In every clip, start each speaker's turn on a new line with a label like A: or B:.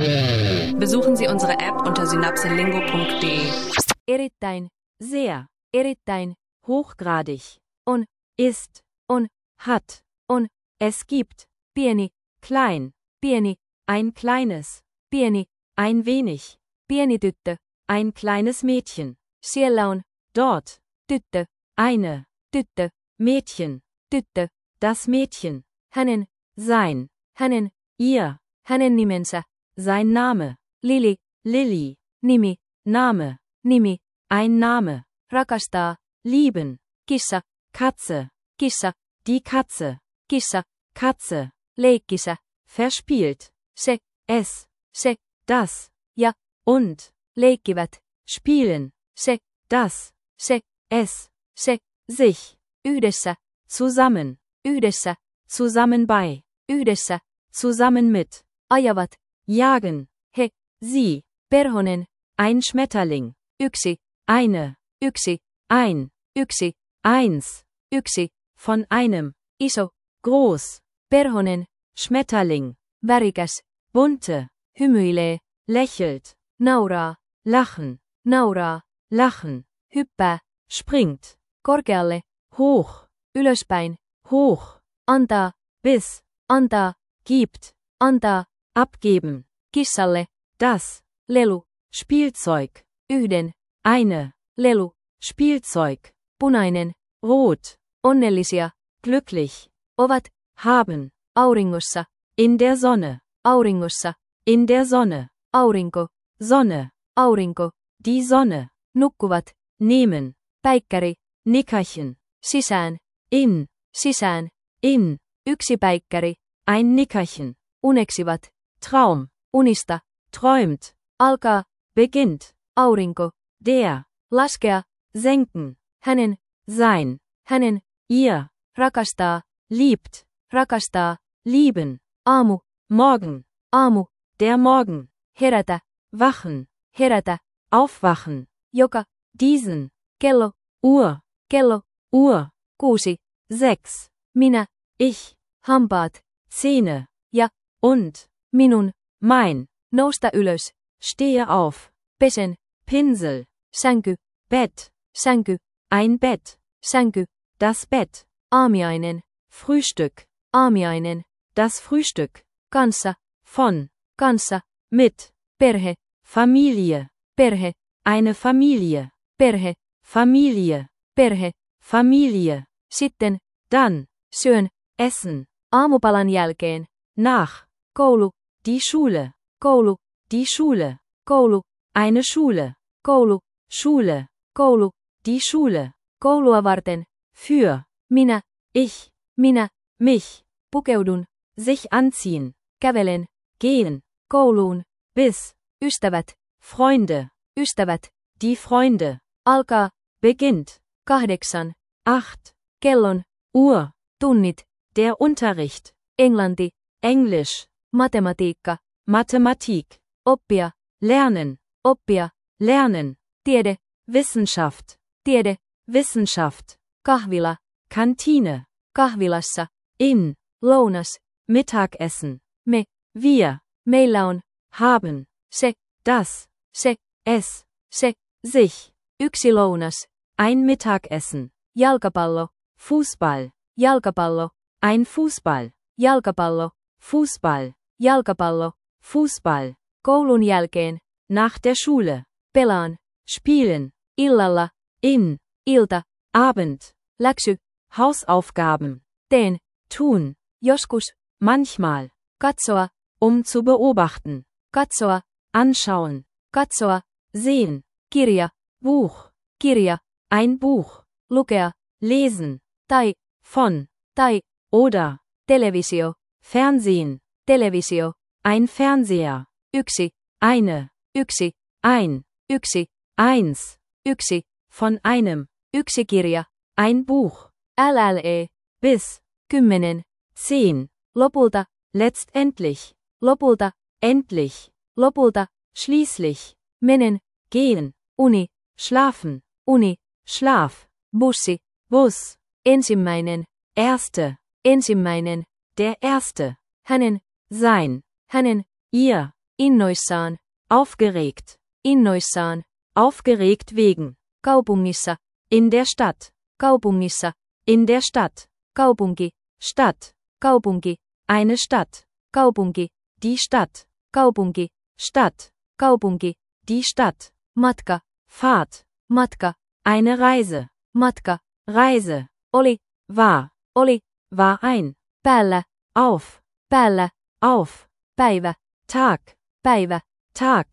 A: Besuchen Sie unsere App unter synapselingo.de.
B: Erittäin, sehr, erittäin, hochgradig, und, ist, und, hat, und, es gibt, pieni, klein, pieni, ein kleines, pieni, ein wenig, pieni tyttö, ein kleines Mädchen, siellä on, dort, tyttö, eine, tyttö, Mädchen, tyttö, das Mädchen, hänen, sein, hänen, ihr, hänen nimensä, sein Name, Lili, Lilly, nimi, Name, nimi, ein Name, rakastaa, lieben, kissa, Katze, kissa, die Katze, kissa, Katze, leikkisä, verspielt, se, se, das, ja, und, leikkivät, spielen, se, das, se, sich, yhdessä, zusammen, zusammen bei, yhdessä, zusammen mit, ajavat, jagen, he, sie, perhonen, ein Schmetterling, yksi, eine, yksi, ein, yksi, eins, yksi, von einem, iso, groß, perhonen, Schmetterling, värikäs, bunte, hymyilee, lächelt, nauraa, lachen, hyppää, springt, korkealle, hoch, ylöspäin, hoch, antaa, bis, antaa, gibt, antaa, abgeben, kissalle, das, lelu, Spielzeug, yhden, eine, lelu, Spielzeug, punainen, rot, onnellisia, glücklich, ovat, haben, auringossa, in der Sonne, auringossa, in der Sonne, aurinko, Sonne, aurinko, die Sonne, nukkuvat, nehmen, päikkäri, Nickerchen, sisään, in, yksi päikkäri, ein Nickerchen, uneksivat, Traum, unista, träumt, alkaa, beginnt, aurinko, der, laskea, senken, hänen, sein, hänen, ihr, rakastaa, liebt, rakastaa, lieben, aamu, morgen, aamu, der Morgen, herätä, wachen, herätä, aufwachen, joka, diesen, kello, Uhr, 6, 6, minä, ich, hampaat, Zähne, ja, und, minun, mein, nousta ylös, stehe auf, pesen, Pinsel, sänky, Bett, sänky, ein Bett, sänky, das Bett, aamiainen, Frühstück, aamiainen, das Frühstück, kanssa, von, kanssa, mit, perhe, Familie, perhe, eine Familie, perhe, Familie, sitten, dann, syön, essen, aamupalan jälkeen, nach, koulu, die Schule, koulu, eine Schule, koulu, die Schule, koulua varten, für, minä, ich, mich, pukeudun, sich anziehen, kävelen, gehen, kouluun, bis, ystävät, die Freunde, alkaa, beginnt, 8, kellon, Uhr, tunnit, der Unterricht, englanti, Englisch, Mathematik, oppia, lernen, tiede, Wissenschaft, kahvila, Kantine, kahvilassa, in, lounas, Mittagessen, wir, meillä on, haben, se, das, se, sich, yksi lounas, ein Mittagessen, jalkapallo, Fußball, ein Fußball, Fußball, koulun jälkeen, nach der Schule, pelaan, spielen, illalla, in, ilta, Abend, läksy, Hausaufgaben, teen, tun, joskus, manchmal, katsoa, zu beobachten, katsoa, anschauen, katsoa, sehen, kirja, kirja, ein Buch, lukea, lesen, tai, von, tai, oder, televisio, Fernsehen, televisio, ein Fernseher, yksi, eine, yksi, ein, yksi, eins, yksi, von einem, yksi kirja, ein Buch, lle, bis, 10, 10, lopulta, letztendlich, lopulta, endlich, lopulta, schließlich, menen, gehen, uni, schlafen, uni, Schlaf, bussi, Bus, ensimmäinen, der erste, hänen, sein, hänen, ihr, innoissaan,
A: aufgeregt,
B: innoissaan,
A: aufgeregt wegen,
B: kaupungissa,
A: in der Stadt,
B: kaupungissa,
A: in der Stadt,
B: kaupunki,
A: Stadt,
B: kaupunki,
A: eine Stadt,
B: kaupunki,
A: die Stadt,
B: kaupunki,
A: Stadt,
B: kaupunki,
A: die Stadt,
B: matka,
A: Fahrt,
B: matka,
A: eine Reise,
B: matka,
A: Reise,
B: oli,
A: war ein,
B: päällä,
A: auf,
B: päivä,
A: Tag,
B: päivä,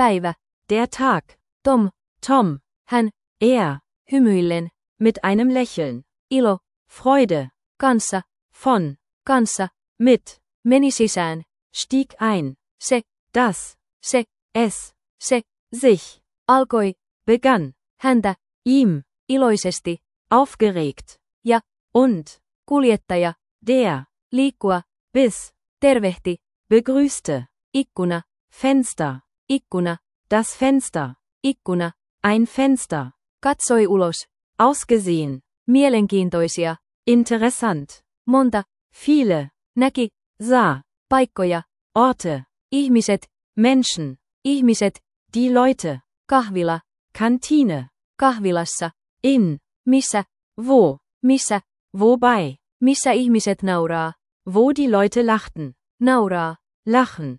A: der Tag,
B: Tom, hän, hymyillen,
A: mit einem Lächeln,
B: ilo,
A: Freude,
B: kanssa,
A: kanssa, mit,
B: meni sisään,
A: stieg ein,
B: se,
A: das, es, sich,
B: alkoi,
A: begann,
B: häntä,
A: ihm,
B: iloisesti,
A: aufgeregt,
B: ja,
A: und,
B: kuljettaja,
A: der,
B: liikkua,
A: bis,
B: tervehti,
A: begrüßte,
B: ikkuna,
A: Fenster,
B: ikkuna,
A: das Fenster,
B: ikkuna,
A: ein Fenster,
B: katsoi ulos,
A: ausgesehen,
B: mielenkiintoisia,
A: interessant,
B: monta,
A: viele,
B: näki,
A: sah,
B: paikkoja,
A: Orte,
B: ihmiset,
A: Menschen, die Leute,
B: kahvila,
A: Kantine,
B: kahvilassa,
A: in,
B: missä,
A: wo,
B: missä,
A: wobei,
B: missä ihmiset nauraa,
A: wo die Leute lachten,
B: nauraa,
A: lachen,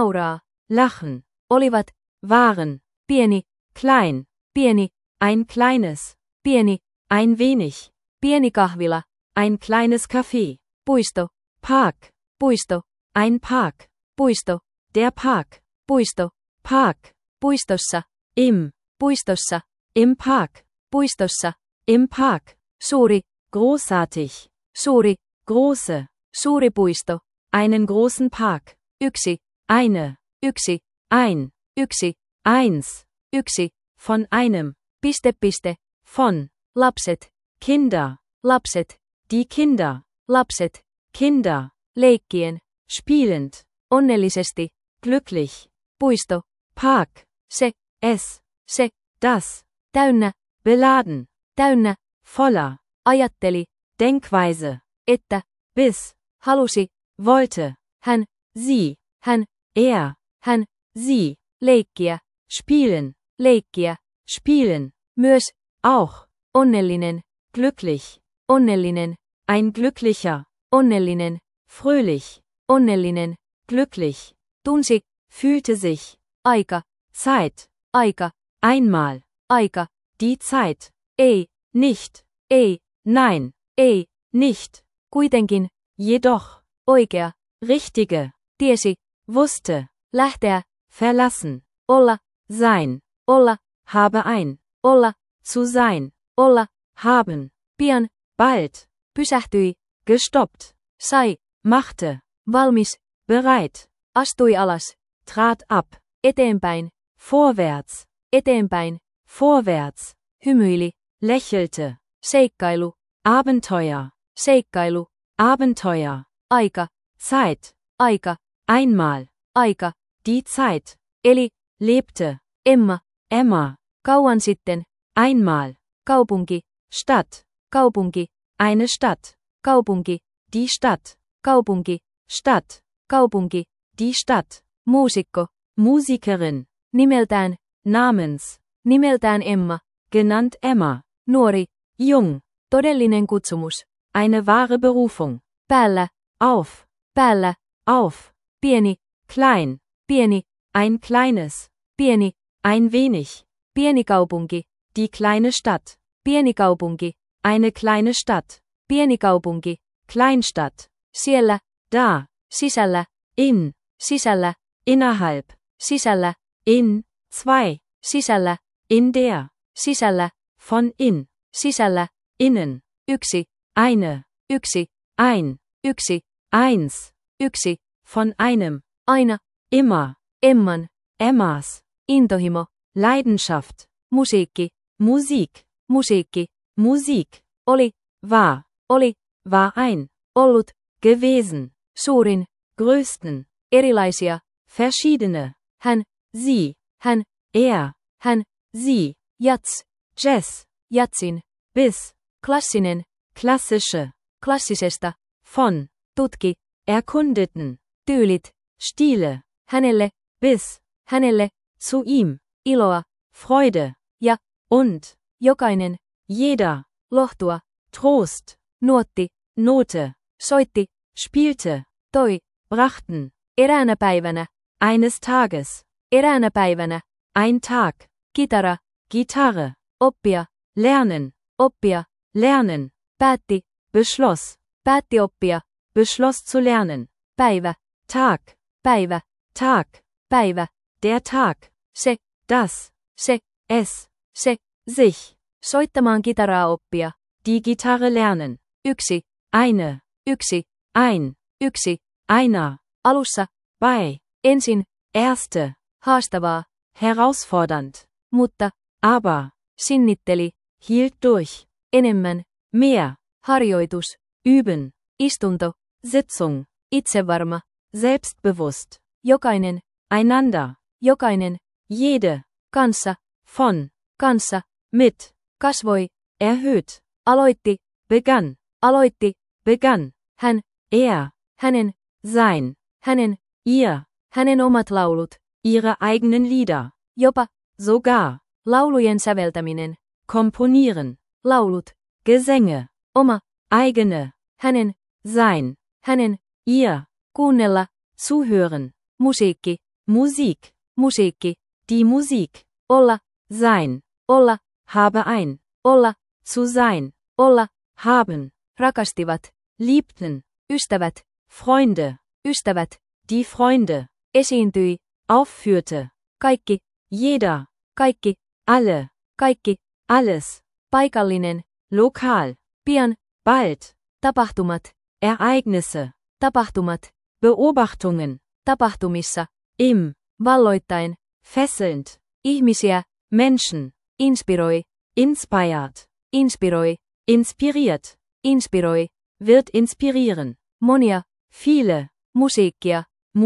A: lachen,
B: olivat,
A: waren,
B: pieni,
A: klein, ein kleines,
B: pieni,
A: ein wenig,
B: pieni kahvila,
A: ein kleines Café,
B: puisto,
A: Park, ein Park,
B: puisto,
A: der Park, Park,
B: puistossa,
A: puistossa, im Park,
B: puistossa,
A: im Park,
B: suuri,
A: großartig,
B: suuri,
A: große,
B: suuri puisto,
A: einen großen Park,
B: yksi,
A: eine,
B: yksi,
A: yksi, eins,
B: yksi,
A: von einem,
B: piste,
A: von,
B: lapset,
A: Kinder,
B: lapset,
A: die Kinder,
B: lapset,
A: Kinder,
B: leikkien,
A: spielend,
B: onnellisesti,
A: glücklich,
B: puisto,
A: Park,
B: se,
A: se, das,
B: täynnä,
A: beladen, voller,
B: ajatteli,
A: Denkweise,
B: että,
A: bis,
B: halusi,
A: wollte,
B: hän,
A: sie,
B: hän,
A: hän, sie,
B: leikkiä,
A: spielen,
B: myös,
A: auch,
B: onnellinen,
A: glücklich,
B: onnellinen,
A: ein glücklicher,
B: onnellinen,
A: fröhlich,
B: onnellinen,
A: glücklich,
B: tunsi,
A: fühlte sich,
B: aika,
A: Zeit,
B: aika,
A: einmal,
B: aika,
A: die Zeit,
B: ei,
A: nicht,
B: ei,
A: nein,
B: ei,
A: nicht,
B: kuitenkin,
A: jedoch,
B: oikea,
A: richtige,
B: tiesi,
A: wusste,
B: lähteä,
A: verlassen,
B: olla,
A: sein,
B: olla,
A: habe ein,
B: olla,
A: zu sein,
B: olla,
A: haben,
B: pian,
A: bald,
B: pysähtyi,
A: gestoppt,
B: sai,
A: machte,
B: valmis,
A: bereit,
B: astui alas,
A: trat ab,
B: eteenpäin,
A: vorwärts,
B: eteenpäin,
A: vorwärts,
B: hymyili,
A: lächelte,
B: seikkailu,
A: Abenteuer,
B: aika,
A: Zeit,
B: aika,
A: einmal,
B: aika,
A: die Zeit,
B: eli,
A: lebte,
B: Emma, kauan sitten,
A: einmal,
B: kaupunki,
A: Stadt,
B: kaupunki,
A: eine Stadt,
B: kaupunki,
A: die Stadt,
B: kaupunki,
A: Stadt,
B: kaupunki,
A: die Stadt,
B: muusikko,
A: Musikerin,
B: nimeltään Emma,
A: genannt Emma,
B: nuori,
A: jung,
B: todellinen kutsumus,
A: eine wahre Berufung,
B: päällä,
A: auf,
B: pieni,
A: klein, ein kleines,
B: pieni,
A: ein wenig,
B: pieni kaupunki,
A: die kleine Stadt,
B: pieni kaupunki,
A: eine kleine Stadt,
B: pieni kaupunki,
A: Kleinstadt,
B: siellä,
A: da,
B: sisällä, sisällä,
A: innerhalb,
B: sisällä,
A: in, zwei,
B: sisällä,
A: in der,
B: sisällä,
A: von in,
B: sisällä,
A: innen,
B: yksi,
A: eine,
B: yksi,
A: ein,
B: yksi,
A: eins,
B: yksi,
A: von einem,
B: aina,
A: immer,
B: Emman,
A: Emmas,
B: intohimo,
A: Leidenschaft,
B: musiikki,
A: Musik,
B: oli,
A: war ein,
B: ollut,
A: gewesen,
B: suurin,
A: größten,
B: erilaisia,
A: verschiedene,
B: hän,
A: sie, hän, sie,
B: jazz, jatsin,
A: bis,
B: klassinen, klassisesta,
A: von,
B: tutki,
A: erkundeten,
B: tyylit,
A: Stile,
B: hänelle,
A: bis,
B: hänelle,
A: zu ihm,
B: iloa,
A: Freude,
B: ja,
A: und,
B: jokainen,
A: jeder,
B: lohtua,
A: Trost,
B: nuotti,
A: Note,
B: soitti,
A: spielte,
B: toi,
A: brachten,
B: eräänä päivänä,
A: eines Tages,
B: eräänä päivänä,
A: ein Tag,
B: kitara,
A: Gitarre,
B: oppia,
A: lernen,
B: oppia,
A: lernen,
B: päätti,
A: beschloss zu lernen,
B: päivä,
A: Tag,
B: päivä,
A: Tag,
B: päivä,
A: der Tag,
B: se,
A: das,
B: se,
A: es,
B: se,
A: sich,
B: soittamaan kitaraa oppia,
A: die Gitarre lernen,
B: yksi,
A: eine,
B: yksi,
A: ein,
B: yksi,
A: einer,
B: alussa,
A: bei,
B: ensin,
A: erste,
B: haastavaa,
A: herausfordernd,
B: mutta,
A: aber,
B: sinnitteli,
A: hielt durch,
B: enemmän,
A: mehr,
B: harjoitus,
A: üben,
B: istunto,
A: Sitzung,
B: itsevarma,
A: selbstbewusst,
B: jokainen,
A: einander,
B: jokainen,
A: jede,
B: kanssa,
A: von,
B: kanssa,
A: mit,
B: kasvoi,
A: erhöht,
B: aloitti,
A: begann,
B: hän, hänen,
A: sein,
B: hänen,
A: ihr,
B: hänen omat laulut,
A: ihre eigenen Lieder,
B: jopa,
A: sogar,
B: laulujen säveltäminen,
A: komponieren,
B: laulut,
A: Gesänge,
B: oma,
A: eigene,
B: hänen,
A: sein,
B: hänen,
A: ihr,
B: kuunnella,
A: zuhören,
B: musiikki,
A: Musik, die Musik,
B: olla,
A: sein,
B: olla,
A: habe ein,
B: olla,
A: zu sein,
B: olla,
A: haben,
B: rakastivat,
A: liebten,
B: ystävät,
A: Freunde,
B: ystävät,
A: die Freunde,
B: esiintyi,
A: aufführte,
B: kaikki,
A: jeder,
B: kaikki,
A: alle,
B: kaikki,
A: alles,
B: paikallinen,
A: lokal,
B: pian,
A: bald,
B: tapahtumat,
A: Ereignisse,
B: tapahtumat,
A: Beobachtungen,
B: tapahtumissa,
A: im,
B: valloittain,
A: fesselnd,
B: ihmisiä,
A: Menschen,
B: inspiroi,
A: inspiriert,
B: inspiroi,
A: wird inspirieren,
B: monia,
A: viele,
B: musiikkia,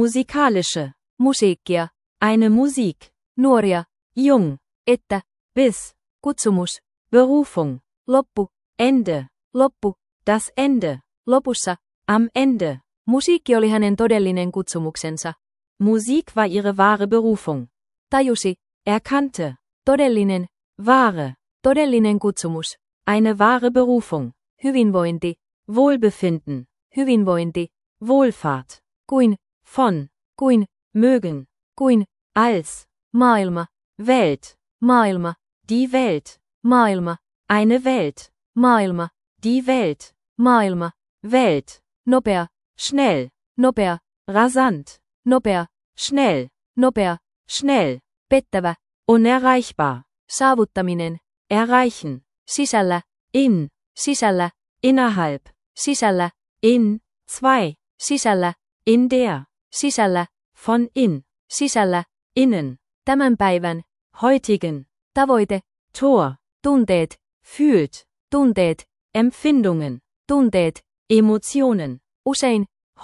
B: musiikkia,
A: eine Musik,
B: nuoria,
A: jung,
B: että,
A: bis,
B: kutsumus,
A: Berufung,
B: loppu,
A: Ende,
B: loppu,
A: das Ende,
B: lopussa,
A: am Ende,
B: musiikki oli hänen todellinen kutsumuksensa,
A: Musik war ihre wahre Berufung,
B: tajusi,
A: erkannte,
B: todellinen, todellinen kutsumus,
A: eine wahre Berufung,
B: hyvinvointi,
A: Wohlbefinden,
B: hyvinvointi,
A: Wohlfahrt,
B: kuin,
A: von, mögen,
B: kuin,
A: als,
B: maailma,
A: Welt,
B: maailma,
A: die Welt,
B: maailma,
A: eine Welt,
B: maailma,
A: die Welt,
B: maailma,
A: Welt,
B: nopea,
A: schnell,
B: nopea,
A: rasant,
B: nopea,
A: schnell,
B: nopea,
A: schnell,
B: pettävä,
A: unerreichbar,
B: saavuttaminen,
A: erreichen,
B: sisällä,
A: in,
B: sisällä,
A: innerhalb,
B: sisällä,
A: in, zwei,
B: sisällä,
A: in der,
B: sisällä,
A: von in,
B: sisällä,
A: innen,
B: tämän päivän,
A: heutigen,
B: tavoite,
A: Tor,
B: tunteet,
A: fühlt,
B: tunteet,
A: Empfindungen,
B: tunteet,
A: Emotionen,
B: usein,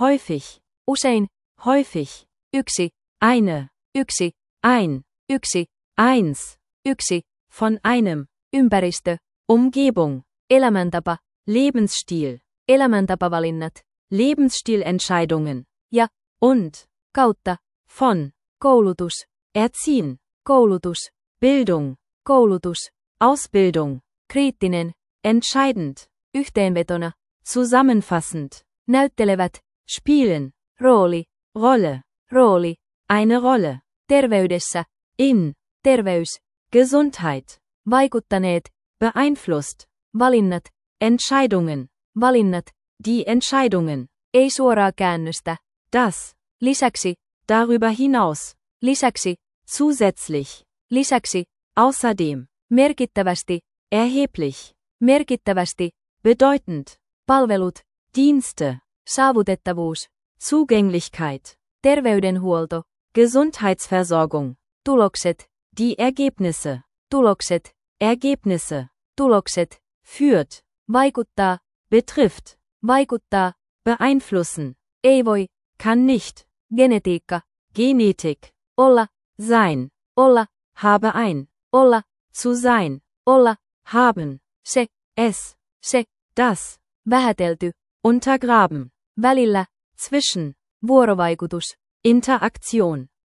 A: häufig,
B: yksi,
A: eine,
B: yksi,
A: ein,
B: yksi,
A: eins,
B: yksi,
A: von einem,
B: ympäristö,
A: Umgebung,
B: elämäntapa,
A: Lebensstil,
B: elämäntapavalinnat,
A: Lebensstilentscheidungen,
B: ja,
A: und,
B: kautta,
A: von,
B: koulutus,
A: erziehen,
B: koulutus,
A: Bildung,
B: koulutus,
A: Ausbildung,
B: kriittinen,
A: entscheidend,
B: yhteenvetona,
A: zusammenfassend,
B: näyttelevät,
A: spielen,
B: rooli,
A: Rolle, eine Rolle,
B: terveydessä,
A: in,
B: terveys,
A: Gesundheit,
B: vaikuttaneet,
A: beeinflusst,
B: valinnat,
A: Entscheidungen,
B: valinnat,
A: die Entscheidungen,
B: ei suoraa käännöstä,
A: das,
B: lisäksi,
A: darüber hinaus,
B: lisäksi,
A: zusätzlich,
B: lisäksi,
A: außerdem,
B: merkittävästi,
A: erheblich, bedeutend,
B: palvelut,
A: Dienste,
B: saavutettavuus,
A: Zugänglichkeit,
B: terveydenhuolto,
A: Gesundheitsversorgung,
B: tulokset,
A: die Ergebnisse,
B: tulokset,
A: führt,
B: vaikuttaa,
A: betrifft,
B: vaikuttaa,
A: beeinflussen,
B: ei voi,
A: kann nicht,
B: genetiikka,
A: Genetik,
B: olla,
A: sein,
B: olla,
A: habe ein,
B: olla,
A: zu sein,
B: olla,
A: haben,
B: se,
A: es, das,
B: vähätelty,
A: untergraben,
B: välillä,
A: zwischen,
B: vuorovaikutus,
A: Interaktion,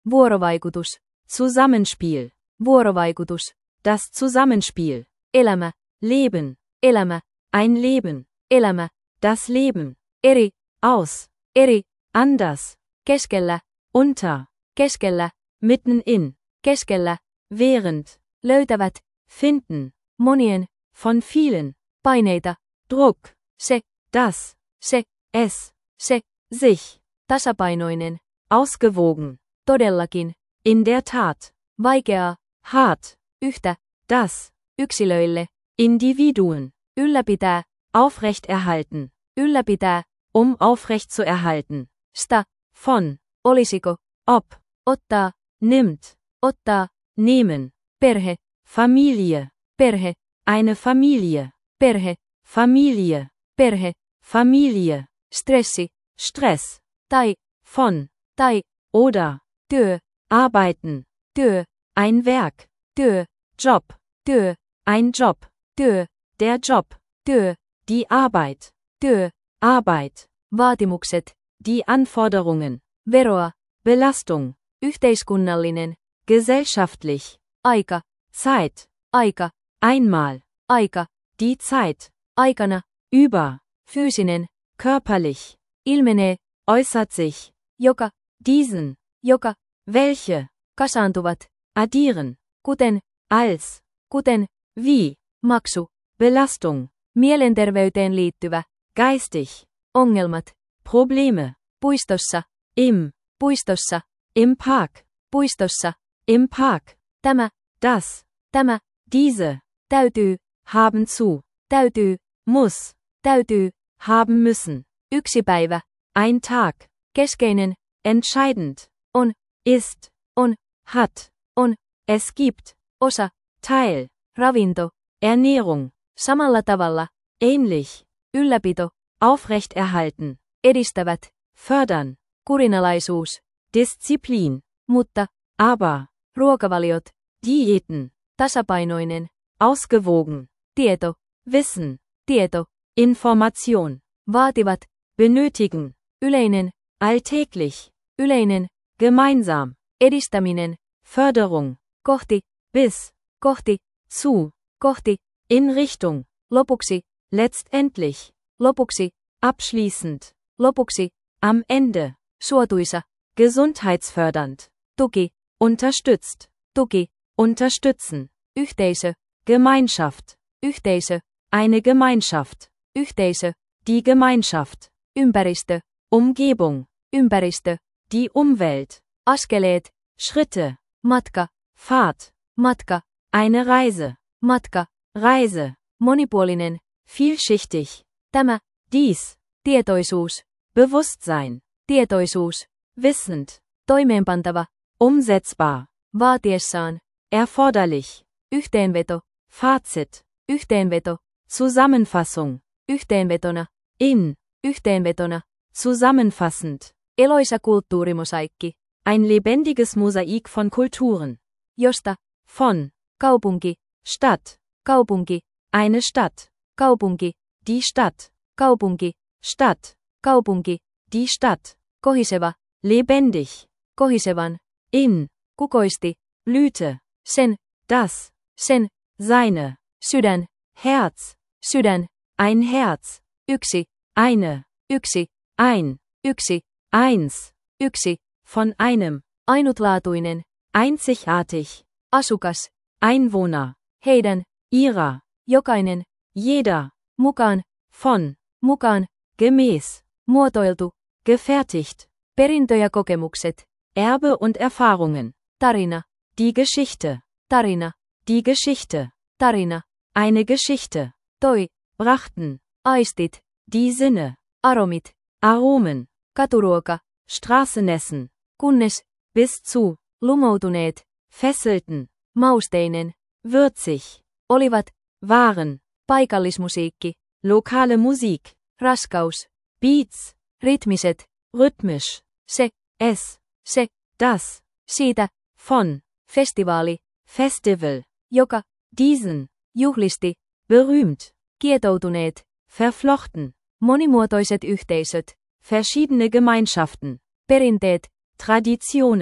B: Vuorovaikutus.
A: Zusammenspiel,
B: Vuorovaikutus.
A: das Zusammenspiel,
B: Elämä.
A: Leben,
B: Elämä.
A: ein Leben,
B: Elämä.
A: das Leben,
B: Eri.
A: aus,
B: Eri.
A: anders,
B: Keskellä.
A: unter,
B: Keskellä.
A: mitten in,
B: Keskellä.
A: während,
B: Löytävät.
A: finden,
B: Monien.
A: von vielen,
B: Paineita.
A: Druck,
B: Se.
A: das,
B: Se.
A: es,
B: Se.
A: sich,
B: Tasapainoinen.
A: ausgewogen,
B: Todellakin.
A: in der Tat,
B: Vaikeaa.
A: hart,
B: Yhtä.
A: das,
B: Yksilöille.
A: Individuen,
B: Ylläpitää.
A: aufrechterhalten,
B: Ylläpitää.
A: aufrecht zu erhalten,
B: Sta.
A: von,
B: Olisiko.
A: ob,
B: Ottaa.
A: nimmt,
B: Ottaa.
A: nehmen,
B: Perhe.
A: Familie,
B: Perhe.
A: eine Familie,
B: Perhe.
A: Familie,
B: Perhe.
A: Familie,
B: Stressi.
A: Stress,
B: Tai.
A: von,
B: Tai.
A: oder,
B: Työ.
A: arbeiten,
B: Työ.
A: ein Werk,
B: Työ.
A: Job,
B: Työ.
A: ein Job,
B: Työ.
A: der Job,
B: Työ.
A: die Arbeit,
B: Työ.
A: Arbeit,
B: Vaatimukset.
A: die Anforderungen,
B: Veroa.
A: Belastung,
B: Yhteiskunnallinen.
A: gesellschaftlich,
B: Aika.
A: Zeit,
B: Aika.
A: einmal,
B: Aika.
A: die Zeit,
B: Aikana.
A: über,
B: Fyysinen.
A: körperlich,
B: Ilmenee.
A: äußert sich,
B: Joka.
A: diesen,
B: Joka.
A: welche,
B: Kasaantuvat.
A: addieren,
B: Kuten.
A: als,
B: Kuten.
A: wie,
B: Maksu.
A: Belastung,
B: Mielenterveyteen liittyvä.
A: geistig,
B: Ongelmat.
A: Probleme,
B: Puistossa.
A: im,
B: Puistossa.
A: im Park,
B: Puistossa.
A: im Park,
B: Tämä.
A: das,
B: Tämä.
A: diese,
B: Täytyy.
A: haben zu,
B: Täytyy.
A: muss,
B: Täytyy.
A: haben müssen,
B: Yksi päivä.
A: ein Tag,
B: Keskeinen.
A: entscheidend,
B: On.
A: ist,
B: On.
A: hat,
B: On.
A: es gibt,
B: Osa.
A: Teil,
B: Ravinto.
A: Ernährung,
B: Samalla tavalla.
A: ähnlich,
B: Ylläpito.
A: aufrechterhalten,
B: Edistävät.
A: fördern,
B: Kurinalaisuus.
A: Disziplin,
B: Mutta.
A: aber,
B: Ruokavaliot.
A: Diäten,
B: Tasapainoinen.
A: ausgewogen,
B: Tieto.
A: Wissen,
B: Tieto.
A: Information,
B: Vaativat.
A: benötigen,
B: Yleinen.
A: alltäglich,
B: Yleinen.
A: gemeinsam,
B: Edistäminen.
A: Förderung,
B: Kohti.
A: bis,
B: Kohti.
A: zu,
B: Kohti.
A: in Richtung,
B: Lopuksi.
A: letztendlich,
B: Lopuksi.
A: abschließend,
B: Lopuksi.
A: am Ende,
B: Suotuisa.
A: gesundheitsfördernd,
B: Tuki.
A: unterstützt,
B: Tuki.
A: unterstützen,
B: Yhteisö.
A: Gemeinschaft,
B: Yhteisö.
A: eine Gemeinschaft,
B: Yhteisö.
A: die Gemeinschaft,
B: Ympäristö.
A: Umgebung,
B: Ympäristö.
A: die Umwelt,
B: Askeleet.
A: Schritte,
B: Matka.
A: Fahrt,
B: Matka.
A: eine Reise,
B: Matka.
A: Reise,
B: Monipuolinen.
A: vielschichtig,
B: Tämä.
A: dies,
B: Tietoisuus.
A: Bewusstsein,
B: Tietoisuus.
A: wissend,
B: Toimeenpantava.
A: umsetzbar,
B: Vaatiessaan.
A: erforderlich,
B: Yhteenveto.
A: Fazit,
B: Yhteenveto.
A: Zusammenfassung,
B: Yhteenvetona.
A: in,
B: Yhteenvetona.
A: zusammenfassend,
B: Eloisa kulttuurimosaikki.
A: ein lebendiges Mosaik von Kulturen,
B: Josta.
A: von,
B: Kaupunki.
A: Stadt,
B: Kaupunki.
A: eine Stadt,
B: Kaupunki.
A: die Stadt,
B: Kaupunki.
A: Stadt,
B: Kaupunki.
A: die Stadt,
B: Kohiseva.
A: lebendig,
B: Kohisevan.
A: in,
B: Kukoisti.
A: Blüte,
B: Sen.
A: das,
B: Sen.
A: seine,
B: Sydän.
A: Herz,
B: Sydän.
A: ein Herz,
B: Yksi.
A: eine,
B: Yksi.
A: ein,
B: Yksi.
A: eins,
B: Yksi.
A: von einem,
B: Ainutlaatuinen.
A: einzigartig,
B: Asukas.
A: Einwohner,
B: Heidän.
A: ihrer,
B: Jokainen.
A: jeder,
B: Mukaan.
A: von,
B: Mukaan.
A: gemäß,
B: Muotoiltu.
A: gefertigt,
B: Perintö ja kokemukset.
A: Erbe und Erfahrungen,
B: Tarina.
A: die Geschichte,
B: Tarina.
A: die Geschichte,
B: Tarina.
A: eine Geschichte,
B: Toi.
A: brachten,
B: Aistit.
A: die Sinne,
B: Aromit.
A: Aromen,
B: Katuruoka.
A: Straßenessen,
B: Kunnes.
A: bis zu,
B: Lumoutuneet.
A: fesselten,
B: Mausteinen.
A: würzig,
B: Olivat.
A: waren,
B: Paikallismusiikki.
A: lokale Musik,
B: Raskaus.
A: Beats,
B: Ritmiset.
A: rhythmisch,
B: Se.
A: es,
B: Se.
A: das,
B: Siitä.
A: von,
B: Festivaali.
A: Festival,
B: Joka.
A: diesen,
B: Juhlisti.
A: berühmt,
B: Kietoutuneet.
A: verflochten,
B: Monimuotoiset yhteisöt.
A: verschiedene Gemeinschaften,
B: Perinteet.
A: Traditionen,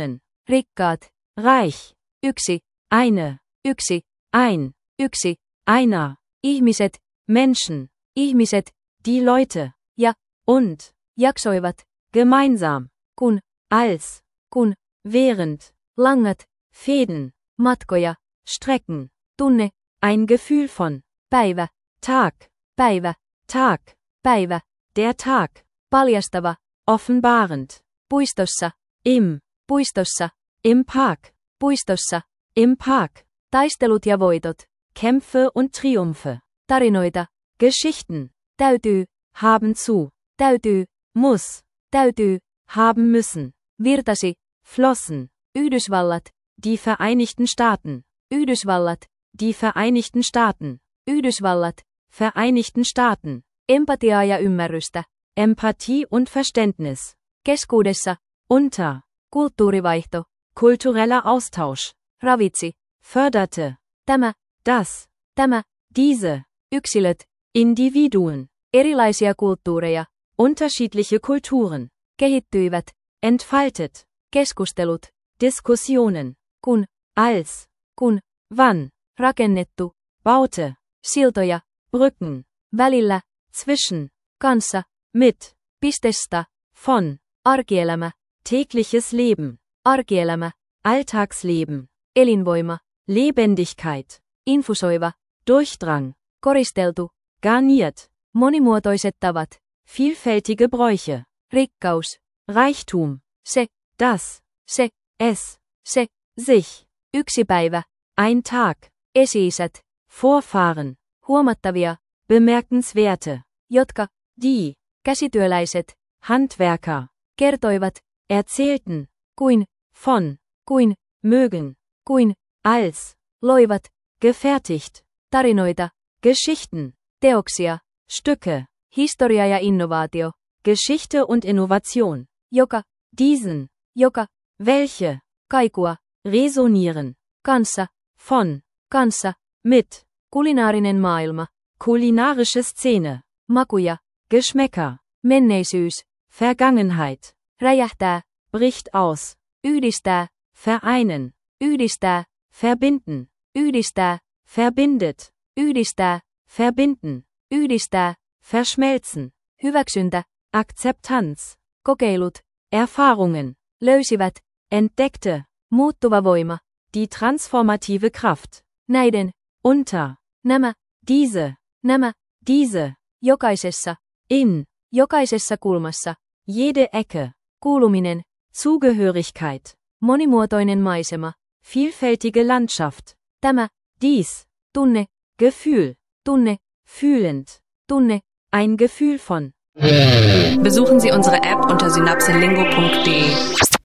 B: rikkaat,
A: reich,
B: yksi,
A: eine,
B: yksi,
A: ein,
B: yksi,
A: einer,
B: ihmiset,
A: Menschen,
B: ihmiset,
A: die Leute,
B: ja,
A: und,
B: jaksoivat,
A: gemeinsam,
B: kun,
A: als,
B: kun,
A: während,
B: langat,
A: Fäden,
B: matkoja,
A: Strecken,
B: tunne,
A: ein Gefühl von,
B: päivä,
A: Tag,
B: päivä,
A: Tag,
B: päivä,
A: der Tag,
B: paljastava,
A: offenbarend,
B: puistossa,
A: im Park,
B: puistossa,
A: im Park,
B: taistelut ja voitot,
A: Kämpfe und Triumphe,
B: tarinoita,
A: Geschichten,
B: täytyy,
A: haben zu,
B: täytyy,
A: muss,
B: täytyy,
A: haben müssen,
B: virtasi,
A: flossen,
B: Yhdysvallat,
A: die Vereinigten Staaten,
B: Yhdysvallat,
A: die Vereinigten Staaten,
B: Yhdysvallat,
A: Vereinigten Staaten,
B: empatiaa ja ymmärrystä,
A: Empathie und Verständnis,
B: keskuudessa,
A: unter,
B: kulttuurivaihto,
A: kultureller Austausch,
B: ravitsi,
A: förderte,
B: tämä,
A: das, diese,
B: yksilöt,
A: Individuen,
B: erilaisia kulttuureja,
A: unterschiedliche Kulturen,
B: kehittyivät,
A: entfaltet,
B: keskustelut,
A: Diskussionen,
B: kun,
A: als,
B: kun,
A: wann,
B: rakennettu,
A: baute,
B: siltoja,
A: Brücken,
B: välillä,
A: zwischen,
B: kanssa,
A: mit,
B: pistesta,
A: von,
B: arkielämä,
A: tägliches Leben,
B: arkielämä,
A: Alltagsleben,
B: elinvoima,
A: Lebendigkeit,
B: infusoiva,
A: Durchdrang,
B: koristeltu,
A: garniert,
B: monimuotoiset tavat,
A: vielfältige Bräuche,
B: rikkaus,
A: Reichtum,
B: se,
A: das,
B: se,
A: es,
B: se,
A: sich,
B: yksi päivä,
A: ein Tag,
B: esi-isät,
A: Vorfahren,
B: huomattavia,
A: bemerkenswerte,
B: jotka,
A: die,
B: käsityöläiset,
A: Handwerker,
B: kertoivat,
A: erzählten,
B: kuin,
A: von, mögen,
B: kuin,
A: als,
B: loivat,
A: gefertigt,
B: tarinoita,
A: Geschichten,
B: teoksia,
A: Stücke,
B: historia ja innovaatio,
A: Geschichte und Innovation,
B: joka,
A: diesen,
B: joka,
A: welche,
B: kaikua,
A: resonieren,
B: kanssa,
A: von,
B: kanssa,
A: mit,
B: kulinaarinen maailma,
A: kulinarische Szene,
B: makuja,
A: Geschmäcker,
B: menneisyys,
A: Vergangenheit,
B: räjähtää,
A: bricht aus,
B: yhdistää,
A: vereinen,
B: yhdistää,
A: verbinden,
B: yhdistää,
A: verbindet,
B: yhdistää,
A: verbinden,
B: yhdistää,
A: verschmelzen,
B: hyväksyntä,
A: Akzeptanz,
B: kokeilut,
A: Erfahrungen,
B: löysivät,
A: entdeckte,
B: muuttuva voima,
A: die transformative Kraft,
B: näiden,
A: unter,
B: nämä,
A: diese,
B: jokaisessa, jokaisessa kulmassa,
A: jede Ecke,
B: kuuluminen,
A: Zugehörigkeit,
B: monimuotoinen maisema,
A: vielfältige Landschaft,
B: tämä,
A: dies,
B: tunne,
A: Gefühl,
B: tunne,
A: fühlend,
B: tunne,
A: ein Gefühl von.
C: Besuchen Sie unsere App unter synapselingo.de.